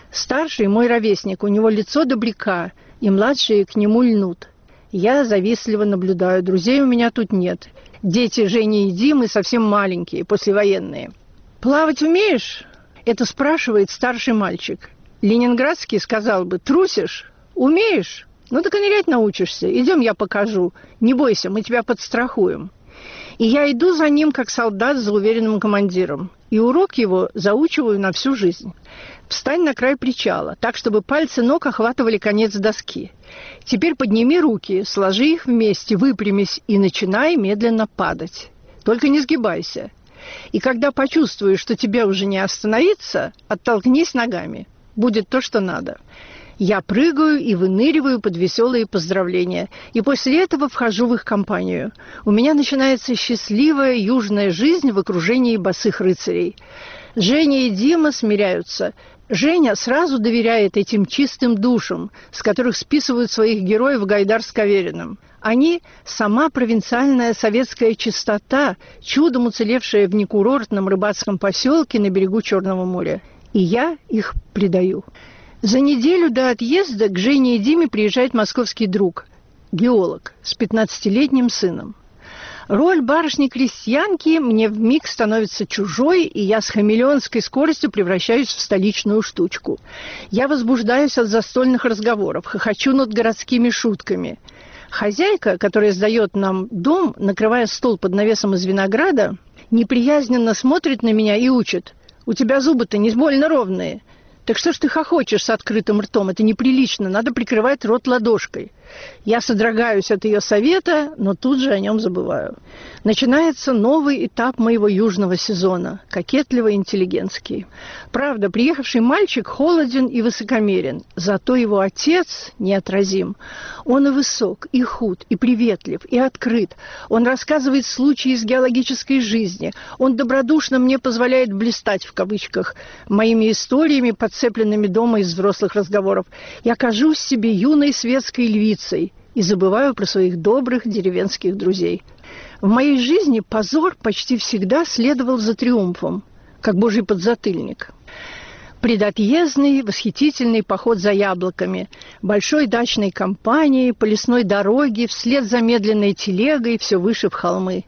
Старший мой ровесник, у него лицо добряка, и младшие к нему льнут. Я завистливо наблюдаю, друзей у меня тут нет. Дети Жени и Димы совсем маленькие, послевоенные. «Плавать умеешь?» – это спрашивает старший мальчик. Ленинградский сказал бы: «Трусишь? Умеешь? Ну так и нырять научишься. Идем, я покажу. Не бойся, мы тебя подстрахуем». И я иду за ним, как солдат за уверенным командиром. И урок его заучиваю на всю жизнь. Встань на край причала, так, чтобы пальцы ног охватывали конец доски. Теперь подними руки, сложи их вместе, выпрямись и начинай медленно падать. Только не сгибайся. И когда почувствуешь, что тебе уже не остановиться, оттолкнись ногами. Будет то, что надо. Я прыгаю и выныриваю под веселые поздравления. И после этого вхожу в их компанию. У меня начинается счастливая южная жизнь в окружении босых рыцарей. Женя и Дима смиряются. Женя сразу доверяет этим чистым душам, с которых списывают своих героев Гайдар с Кавериным. Они – сама провинциальная советская чистота, чудом уцелевшая в некурортном рыбацком поселке на берегу Черного моря. И я их предаю. За неделю до отъезда к Жене и Диме приезжает московский друг, геолог, с пятнадцатилетним сыном. Роль барышни-крестьянки мне вмиг становится чужой, и я с хамелеонской скоростью превращаюсь в столичную штучку. Я возбуждаюсь от застольных разговоров, хохочу над городскими шутками. Хозяйка, которая сдает нам дом, накрывая стол под навесом из винограда, неприязненно смотрит на меня и учит: «У тебя зубы-то не больно ровные. Так что ж ты хохочешь с открытым ртом? Это неприлично, надо прикрывать рот ладошкой». Я содрогаюсь от ее совета, но тут же о нем забываю. Начинается новый этап моего южного сезона, кокетливо-интеллигентский. Правда, приехавший мальчик холоден и высокомерен, зато его отец неотразим. Он и высок, и худ, и приветлив, и открыт. Он рассказывает случаи из геологической жизни. Он добродушно мне позволяет блистать, в кавычках, моими историями, подцепленными дома из взрослых разговоров. Я кажусь себе юной светской львицей и забываю про своих добрых деревенских друзей. В моей жизни позор почти всегда следовал за триумфом, как божий подзатыльник. Предотъездный, восхитительный поход за яблоками, большой дачной компанией, по лесной дороге, вслед за медленной телегой, все выше в холмы.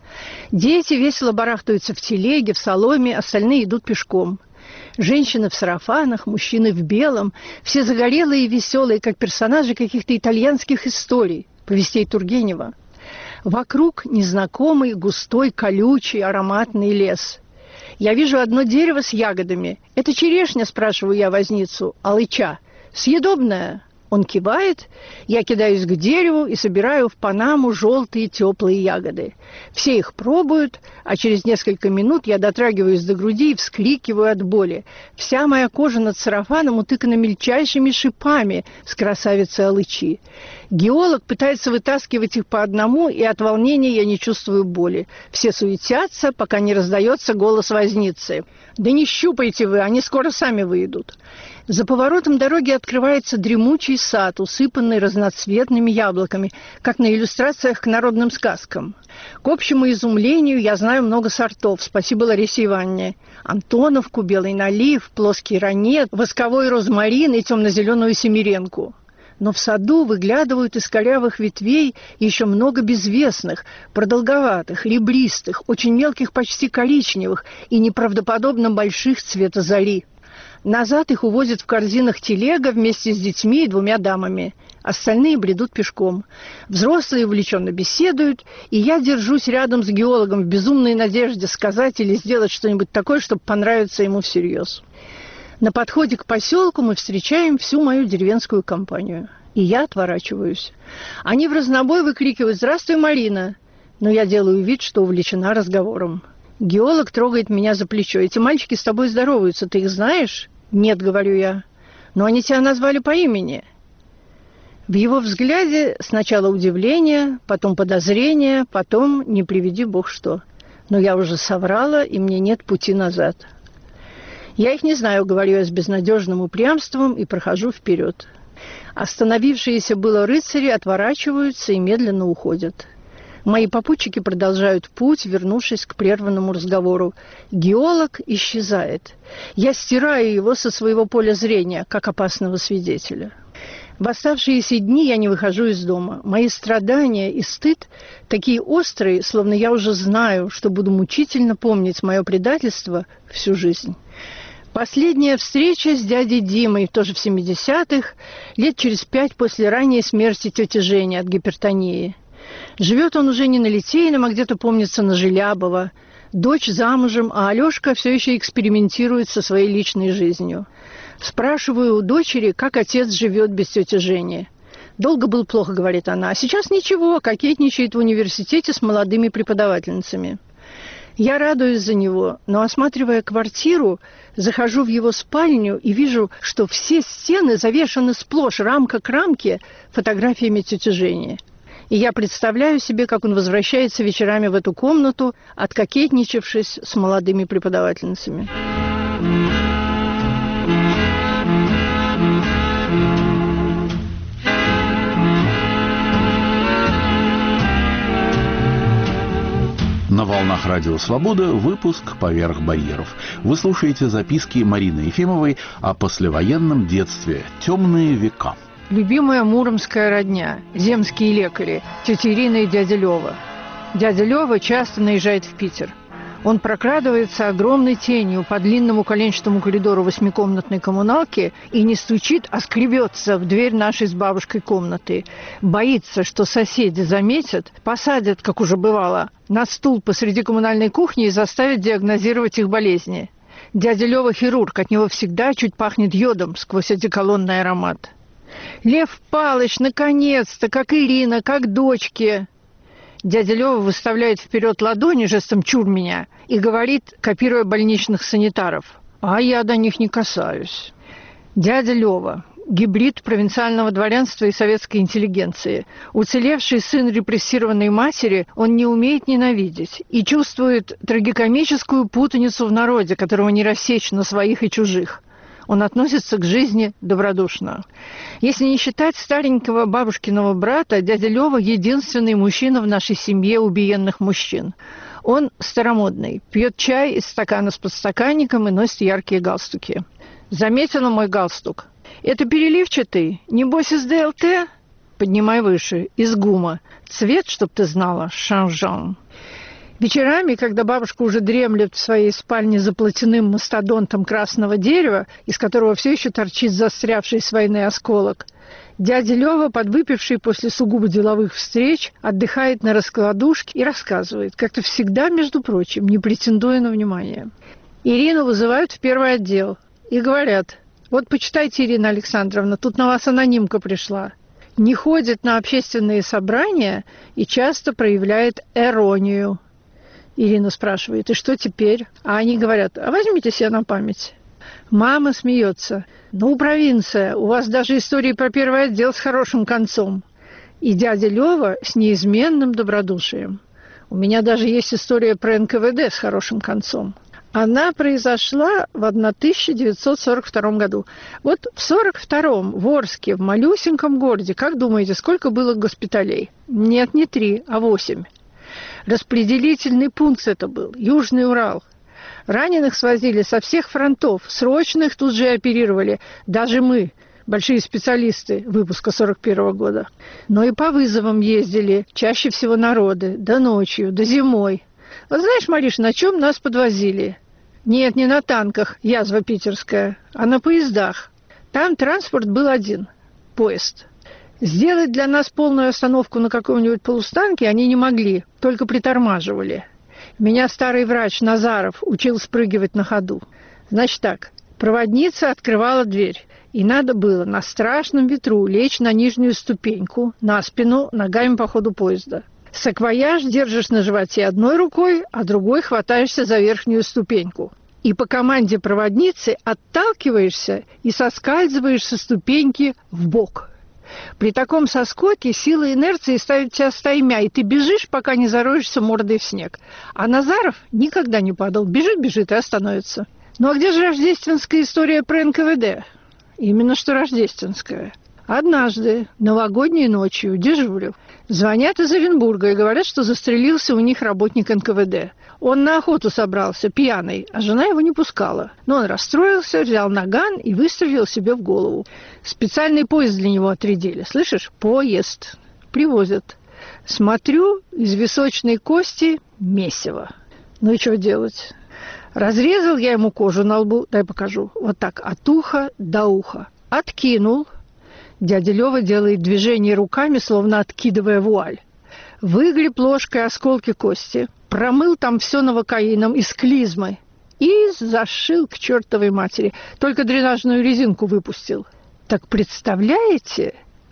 Дети весело барахтаются в телеге, в соломе, остальные идут пешком. Женщины в сарафанах, мужчины в белом, все загорелые и веселые, как персонажи каких-то итальянских историй, повестей Тургенева. Вокруг незнакомый, густой, колючий, ароматный лес. Я вижу одно дерево с ягодами. «Это черешня?» – спрашиваю я возницу. «Алыча. Съедобная?» Он кивает, я кидаюсь к дереву и собираю в панаму желтые теплые ягоды. Все их пробуют, а через несколько минут я дотрагиваюсь до груди и вскрикиваю от боли. Вся моя кожа над сарафаном утыкана мельчайшими шипами с красавицы алычи. Геолог пытается вытаскивать их по одному, и от волнения я не чувствую боли. Все суетятся, пока не раздается голос возницы. «Да не щупайте вы, они скоро сами выйдут». За поворотом дороги открывается дремучий сад, усыпанный разноцветными яблоками, как на иллюстрациях к народным сказкам. К общему изумлению я знаю много сортов, спасибо Ларисе Ивановне. Антоновку, белый налив, плоский ранет, восковой розмарин и темно-зеленую семеренку. Но в саду выглядывают из корявых ветвей еще много безвестных, продолговатых, ребристых, очень мелких, почти коричневых и неправдоподобно больших цвета зари. Назад их увозят в корзинах телега вместе с детьми и двумя дамами. Остальные бредут пешком. Взрослые увлеченно беседуют, и я держусь рядом с геологом в безумной надежде сказать или сделать что-нибудь такое, чтобы понравиться ему всерьез. На подходе к поселку мы встречаем всю мою деревенскую компанию. И я отворачиваюсь. Они в разнобой выкрикивают: «Здравствуй, Марина!» Но я делаю вид, что увлечена разговором. Геолог трогает меня за плечо. «Эти мальчики с тобой здороваются, ты их знаешь?» «Нет», — говорю я. «Но они тебя назвали по имени». В его взгляде сначала удивление, потом подозрение, потом не приведи бог что. Но я уже соврала, и мне нет пути назад. «Я их не знаю», — говорю я с безнадежным упрямством и прохожу вперед. Остановившиеся было рыцари отворачиваются и медленно уходят. Мои попутчики продолжают путь, вернувшись к прерванному разговору. Геолог исчезает. Я стираю его со своего поля зрения, как опасного свидетеля. В оставшиеся дни я не выхожу из дома. Мои страдания и стыд такие острые, словно я уже знаю, что буду мучительно помнить мое предательство всю жизнь. Последняя встреча с дядей Димой, тоже в семидесятых, лет через пять после ранней смерти тети Жени от гипертонии. Живет он уже не на Литейном, а где-то, помнится, на Желябова. Дочь замужем, а Алешка все еще экспериментирует со своей личной жизнью. Спрашиваю у дочери, как отец живет без тети Жени. Долго было плохо, говорит она, а сейчас ничего, кокетничает в университете с молодыми преподавательницами. Я радуюсь за него, но, осматривая квартиру, захожу в его спальню и вижу, что все стены завешаны сплошь, рамка к рамке, фотографиями тети Жени. И я представляю себе, как он возвращается вечерами в эту комнату, откокетничавшись с молодыми преподавательницами. На волнах Радио Свобода выпуск «Поверх барьеров». Вы слушаете записки Марины Ефимовой о послевоенном детстве «Темные века». Любимая муромская родня, земские лекари, тетя Ирина и дядя Лёва. Дядя Лёва часто наезжает в Питер. Он прокрадывается огромной тенью по длинному коленчатому коридору восьмикомнатной коммуналки и не стучит, а скребется в дверь нашей с бабушкой комнаты. Боится, что соседи заметят, посадят, как уже бывало, на стул посреди коммунальной кухни и заставят диагнозировать их болезни. Дядя Лёва хирург, от него всегда чуть пахнет йодом сквозь одеколонный аромат. Лев Палыч, наконец-то, как Ирина, как дочки. Дядя Лёва выставляет вперед ладони жестом «чур меня» и говорит, копируя больничных санитаров: «А я до них не касаюсь». Дядя Лёва – гибрид провинциального дворянства и советской интеллигенции. Уцелевший сын репрессированной матери, он не умеет ненавидеть и чувствует трагикомическую путаницу в народе, которого не рассечь на своих и чужих. Он относится к жизни добродушно. Если не считать старенького бабушкиного брата, дядя Лёва – единственный мужчина в нашей семье убиенных мужчин. Он старомодный, пьет чай из стакана с подстаканником и носит яркие галстуки. Заметила мой галстук? Это переливчатый? Небось из ДЛТ? Поднимай выше, из ГУМа. Цвет, чтоб ты знала, шанжан. Вечерами, когда бабушка уже дремлет в своей спальне за платяным мастодонтом красного дерева, из которого все еще торчит застрявший с войны осколок, дядя Лёва, подвыпивший после сугубо деловых встреч, отдыхает на раскладушке и рассказывает, как-то всегда, между прочим, не претендуя на внимание. Ирину вызывают в первый отдел и говорят: «Вот почитайте, Ирина Александровна, тут на вас анонимка пришла». Не ходит на общественные собрания и часто проявляет иронию. Ирина спрашивает: «И что теперь?» А они говорят: «А возьмите себе на память». Мама смеется: «Ну, провинция, у вас даже истории про первый отдел с хорошим концом». И дядя Лёва с неизменным добродушием: «У меня даже есть история про эн ка вэ дэ с хорошим концом». Она произошла в тысяча девятьсот сорок втором году. Вот в сорок втором в Орске, в малюсеньком городе, как думаете, сколько было госпиталей? Нет, не три, а восемь. Распределительный пункт это был, Южный Урал. Раненых свозили со всех фронтов, срочных тут же оперировали. Даже мы, большие специалисты выпуска сорок первого года. Но и по вызовам ездили, чаще всего народы, да ночью, да зимой. Вот знаешь, Мариш, на чем нас подвозили? Нет, не на танках, язва питерская, а на поездах. Там транспорт был один – поезд. Сделать для нас полную остановку на каком-нибудь полустанке они не могли, только притормаживали. Меня старый врач Назаров учил спрыгивать на ходу. Значит так, проводница открывала дверь, и надо было на страшном ветру лечь на нижнюю ступеньку, на спину, ногами по ходу поезда. Саквояж держишь на животе одной рукой, а другой хватаешься за верхнюю ступеньку. И по команде проводницы отталкиваешься и соскальзываешь со ступеньки в бок. При таком соскоке сила инерции ставит тебя стаймя, и ты бежишь, пока не зароешься мордой в снег. А Назаров никогда не падал. Бежит, бежит и остановится. Ну а где же рождественская история про эн ка вэ дэ? Именно что рождественская. Однажды, новогодней ночью, дежурил. Звонят из Оренбурга и говорят, что застрелился у них работник эн ка вэ дэ. Он на охоту собрался, пьяный, а жена его не пускала. Но он расстроился, взял наган и выстрелил себе в голову. Специальный поезд для него отрядили. Слышишь? Поезд. Привозят. Смотрю, из височной кости месиво. Ну и что делать? Разрезал я ему кожу на лбу, дай покажу, вот так, от уха до уха. Откинул. Дядя Лёва делает движение руками, словно откидывая вуаль. Выгреб ложкой осколки кости, промыл там все новокаином из клизмы и зашил к чертовой матери. Только дренажную резинку выпустил. Так представляете,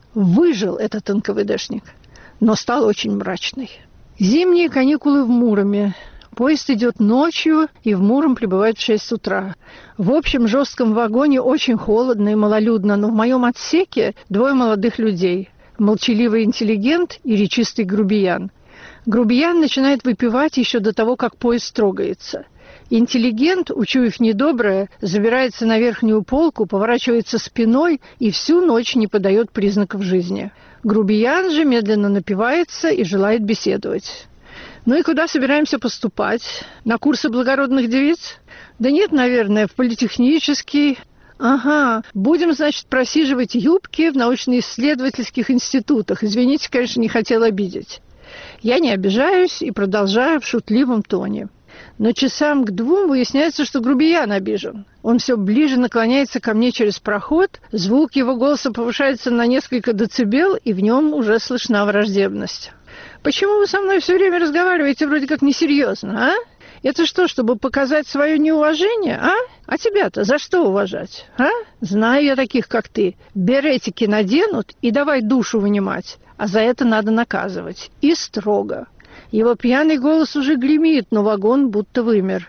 выжил этот эн ка вэ дэшник, но стал очень мрачный. Зимние каникулы в Муроме. Поезд идет ночью, и в Муром прибывает в шесть утра. В общем жестком вагоне очень холодно и малолюдно, но в моем отсеке двое молодых людей. Молчаливый интеллигент и речистый грубиян. Грубиян начинает выпивать еще до того, как поезд трогается. Интеллигент, учуяв недоброе, забирается на верхнюю полку, поворачивается спиной и всю ночь не подает признаков жизни. Грубиян же медленно напивается и желает беседовать. Ну и куда собираемся поступать? На курсы благородных девиц? Да нет, наверное, в политехнический. Ага, будем, значит, просиживать юбки в научно-исследовательских институтах. Извините, конечно, не хотела обидеть. Я не обижаюсь и продолжаю в шутливом тоне. Но часам к двум выясняется, что грубиян обижен. Он все ближе наклоняется ко мне через проход, звук его голоса повышается на несколько децибел, и в нем уже слышна враждебность. «Почему вы со мной все время разговариваете вроде как несерьезно, а? Это что, чтобы показать свое неуважение, а? А тебя-то за что уважать, а? Знаю я таких, как ты. Беретики наденут и давай душу вынимать, а за это надо наказывать. И строго». Его пьяный голос уже гремит, но вагон будто вымер.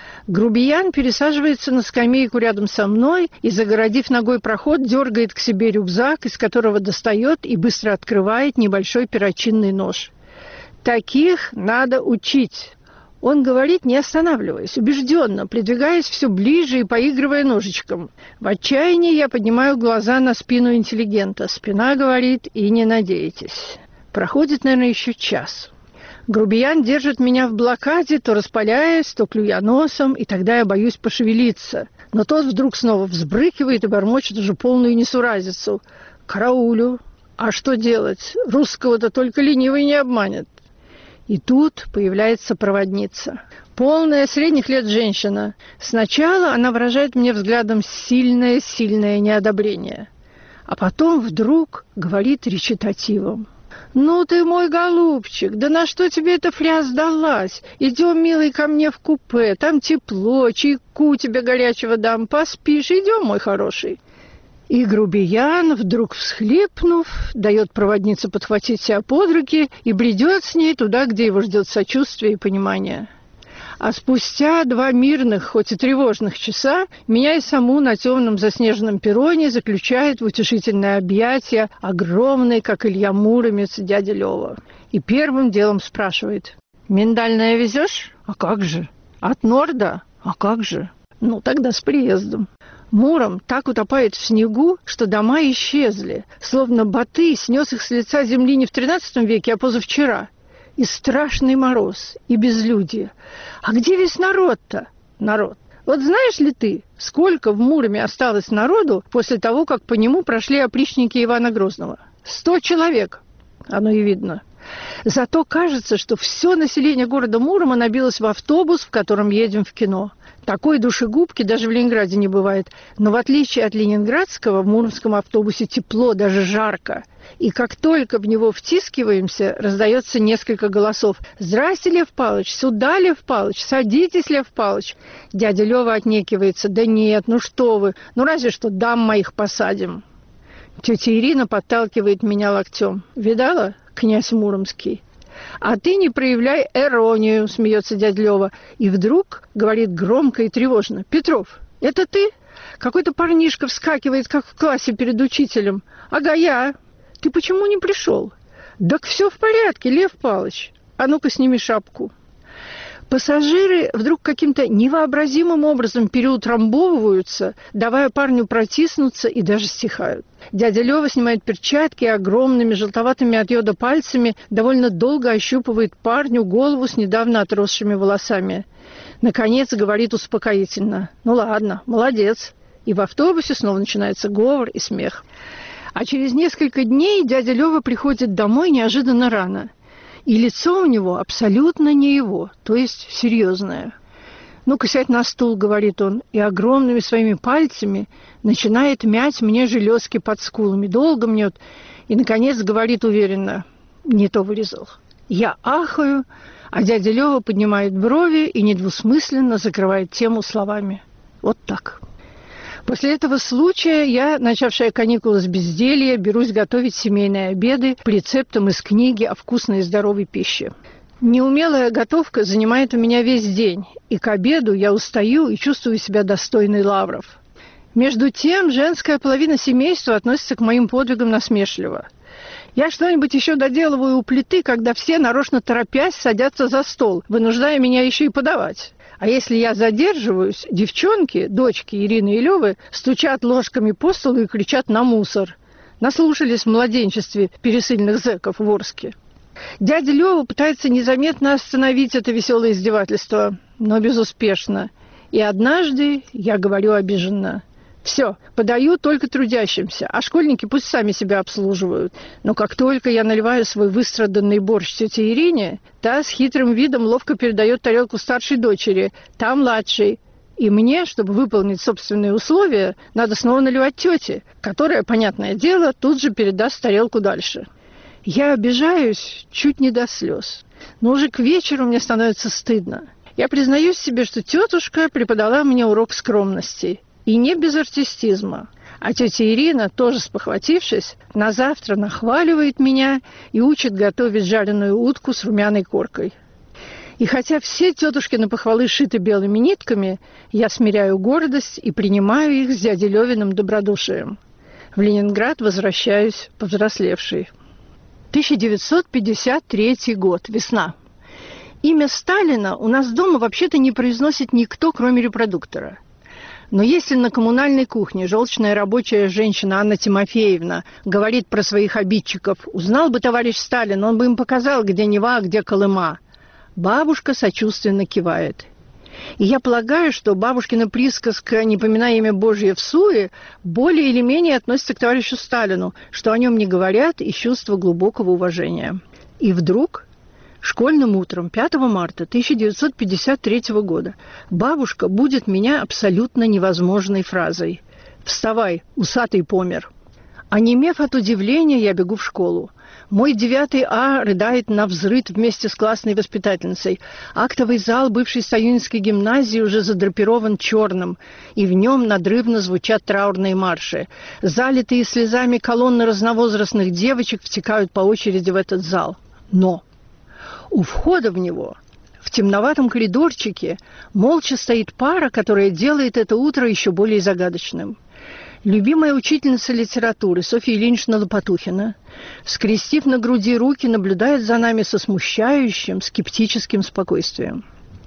Грубиян пересаживается на скамейку рядом со мной и, загородив ногой проход, дергает к себе рюкзак, из которого достает и быстро открывает небольшой перочинный нож. Таких надо учить. Он говорит, не останавливаясь, убежденно, придвигаясь все ближе и поигрывая ножичком. В отчаянии я поднимаю глаза на спину интеллигента. Спина говорит, и не надейтесь. Проходит, наверное, еще час. Грубиян держит меня в блокаде, то распаляясь, то клюя носом, и тогда я боюсь пошевелиться. Но тот вдруг снова взбрыкивает и бормочет уже полную несуразицу. Караулю. А что делать? Русского-то только ленивый не обманет. И тут появляется проводница. Полная, средних лет женщина. Сначала она выражает мне взглядом сильное-сильное неодобрение. А потом вдруг говорит речитативом. «Ну ты мой голубчик, да на что тебе эта фря сдалась? Идем, милый, ко мне в купе, там тепло, чайку тебе горячего дам, поспишь, идем, мой хороший». И грубиян, вдруг всхлипнув, дает проводнице подхватить себя под руки и бредет с ней туда, где его ждет сочувствие и понимание. А спустя два мирных, хоть и тревожных часа, меня и саму на темном заснеженном перроне заключает в утешительное объятие огромный, как Илья Муромец, дядя Лёва. И первым делом спрашивает: «Миндальное везешь? А как же? От Норда? А как же? Ну, тогда с приездом». Муром так утопает в снегу, что дома исчезли, словно Батый снес их с лица земли не в тринадцатом веке, а позавчера. И страшный мороз, и безлюдье. А где весь народ-то? Народ. Вот знаешь ли ты, сколько в Муроме осталось народу после того, как по нему прошли опричники Ивана Грозного? Сто человек. Оно и видно. Зато кажется, что все население города Мурома набилось в автобус, в котором едем в кино. Такой душегубки даже в Ленинграде не бывает. Но в отличие от ленинградского, в муромском автобусе тепло, даже жарко. И как только в него втискиваемся, раздается несколько голосов. «Здрасте, Лев Павлович! Сюда, Лев Павлович! Садитесь, Лев Павлович!» Дядя Лёва отнекивается. «Да нет, ну что вы! Ну разве что дам моих посадим!» Тетя Ирина подталкивает меня локтем. «Видала, князь Муромский?» «А ты не проявляй иронию», — смеется дядя Лёва. И вдруг говорит громко и тревожно: «Петров, это ты? Какой-то парнишка вскакивает, как в классе перед учителем. Ага, я. Ты почему не пришел?» «Так все в порядке, Лев Павлович. А ну-ка сними шапку». Пассажиры вдруг каким-то невообразимым образом переутрамбовываются, давая парню протиснуться, и даже стихают. Дядя Лёва снимает перчатки и огромными желтоватыми от йода пальцами довольно долго ощупывает парню голову с недавно отросшими волосами. Наконец говорит успокоительно: «Ну ладно, молодец». И в автобусе снова начинается говор и смех. А через несколько дней дядя Лёва приходит домой неожиданно рано. И лицо у него абсолютно не его, то есть серьезное. «Ну-ка, сядь на стул», — говорит он, и огромными своими пальцами начинает мять мне железки под скулами. Долго мнет, и, наконец, говорит уверенно: «Не то вырезал». Я ахаю, а дядя Лёва поднимает брови и недвусмысленно закрывает тему словами: «Вот так». После этого случая я, начавшая каникулы с безделья, берусь готовить семейные обеды по рецептам из книги о вкусной и здоровой пище. Неумелая готовка занимает у меня весь день, и к обеду я устаю и чувствую себя достойной лавров. Между тем, женская половина семейства относится к моим подвигам насмешливо. Я что-нибудь еще доделываю у плиты, когда все, нарочно торопясь, садятся за стол, вынуждая меня еще и подавать. А если я задерживаюсь, девчонки, дочки Ирины и Лёвы, стучат ложками по столу и кричат на мусор. Наслушались в младенчестве пересыльных зэков в Орске. Дядя Лёва пытается незаметно остановить это веселое издевательство, но безуспешно. И однажды я говорю обиженно: «Все, подаю только трудящимся, а школьники пусть сами себя обслуживают». Но как только я наливаю свой выстраданный борщ тете Ирине, та с хитрым видом ловко передает тарелку старшей дочери, та младшей. И мне, чтобы выполнить собственные условия, надо снова наливать тете, которая, понятное дело, тут же передаст тарелку дальше. Я обижаюсь чуть не до слез, но уже к вечеру мне становится стыдно. Я признаюсь себе, что тетушка преподала мне урок скромности. И не без артистизма. А тетя Ирина, тоже спохватившись, на завтра нахваливает меня и учит готовить жареную утку с румяной коркой. И хотя все тетушкины похвалы шиты белыми нитками, я смиряю гордость и принимаю их с дядей Лёвиным добродушием. В Ленинград возвращаюсь повзрослевшей. тысяча девятьсот пятьдесят третий год. Весна. Имя Сталина у нас дома вообще-то не произносит никто, кроме репродуктора. Но если на коммунальной кухне желчная рабочая женщина Анна Тимофеевна говорит про своих обидчиков: «Узнал бы товарищ Сталин, он бы им показал, где Нева, а где Колыма», бабушка сочувственно кивает. И я полагаю, что бабушкина присказка «не поминай имя Божье всуе» более или менее относится к товарищу Сталину, что о нем не говорят из чувства глубокого уважения. И вдруг... Школьным утром пятого марта тысяча девятьсот пятьдесят третьего года бабушка будит меня абсолютно невозможной фразой: «Вставай, усатый помер». Онемев от удивления, я бегу в школу. Мой девятый А рыдает навзрыд вместе с классной воспитательницей. Актовый зал бывшей Союзской гимназии уже задрапирован черным, и в нем надрывно звучат траурные марши. Залитые слезами колонны разновозрастных девочек втекают по очереди в этот зал. Но... у входа в него, в темноватом коридорчике, молча стоит пара, которая делает это утро еще более загадочным. Любимая учительница литературы Софья Ильинична Лопатухина, скрестив на груди руки, наблюдает за нами со смущающим, скептическим спокойствием.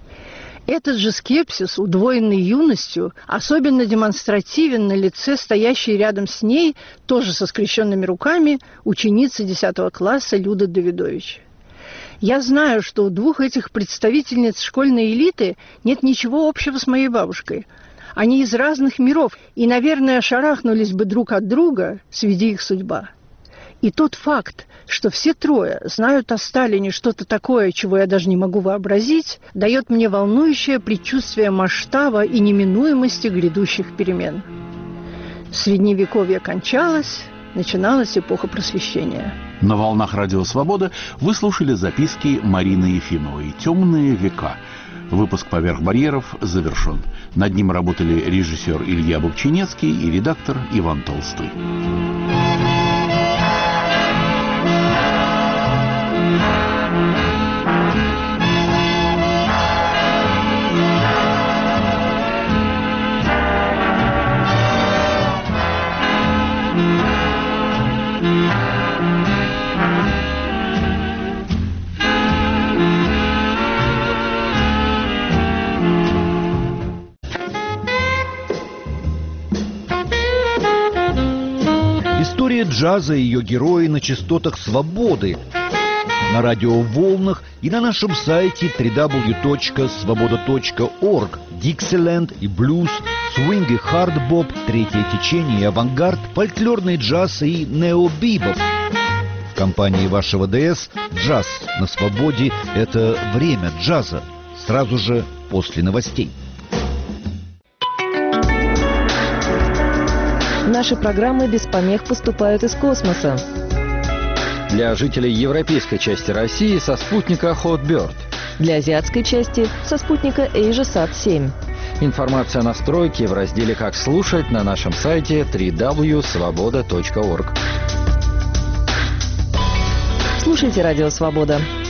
Этот же скепсис, удвоенный юностью, особенно демонстративен на лице стоящей рядом с ней, тоже со скрещенными руками, ученицы десятого класса Люды Давидович. Я знаю, что у двух этих представительниц школьной элиты нет ничего общего с моей бабушкой. Они из разных миров и, наверное, шарахнулись бы друг от друга, сведи их судьба. И тот факт, что все трое знают о Сталине что-то такое, чего я даже не могу вообразить, дает мне волнующее предчувствие масштаба и неминуемости грядущих перемен. Средневековье кончалось, начиналась эпоха просвещения. На волнах Радио Свобода вы слушали записки Марины Ефимовой «Темные века». Выпуск «Поверх барьеров» завершен. Над ним работали режиссер Илья Бобчинецкий и редактор Иван Толстой. История джаза и ее герои на частотах свободы, на радиоволнах и на нашем сайте дабл ю дабл ю дабл ю точка свобода точка орг. Диксиленд и блюз, свинг и хардбоп, третье течение и авангард, фольклорный джаз и необибоп. В компании вашего ДС «Джаз на свободе» — это время джаза. Сразу же после новостей. Наши программы без помех поступают из космоса. Для жителей европейской части России со спутника Hotbird. Для азиатской части со спутника AsiaSat семь. Информация о настройке в разделе «Как слушать» на нашем сайте дабл ю дабл ю дабл ю точка свобода точка орг. Слушайте «Радио Свобода».